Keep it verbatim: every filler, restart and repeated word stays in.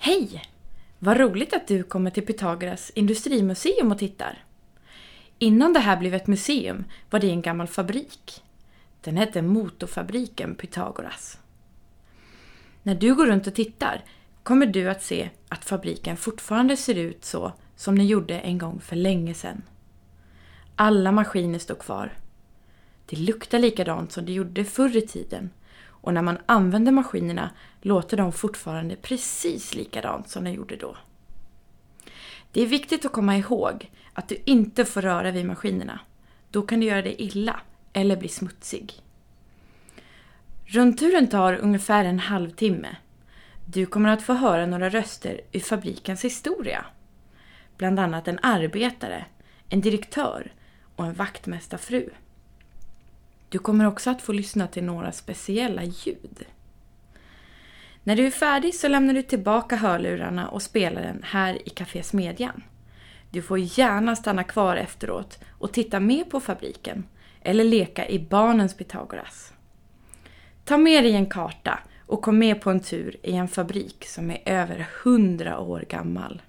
Hej! Vad roligt att du kommer till Pythagoras industrimuseum och tittar. Innan det här blev ett museum var det en gammal fabrik. Den hette Motorfabriken Pythagoras. När du går runt och tittar kommer du att se att fabriken fortfarande ser ut så som den gjorde en gång för länge sedan. Alla maskiner står kvar. Det luktar likadant som det gjorde förr i tiden. Och när man använder maskinerna låter de fortfarande precis likadant som de gjorde då. Det är viktigt att komma ihåg att du inte får röra vid maskinerna. Då kan du göra det illa eller bli smutsig. Rundturen tar ungefär en halvtimme. Du kommer att få höra några röster ur fabrikens historia. Bland annat en arbetare, en direktör och en vaktmästarfru. Du kommer också att få lyssna till några speciella ljud. När du är färdig så lämnar du tillbaka hörlurarna och spelar den här i Café Smedjan. Du får gärna stanna kvar efteråt och titta mer på fabriken eller leka i barnens Pythagoras. Ta med dig en karta och kom med på en tur i en fabrik som är över hundra år gammal.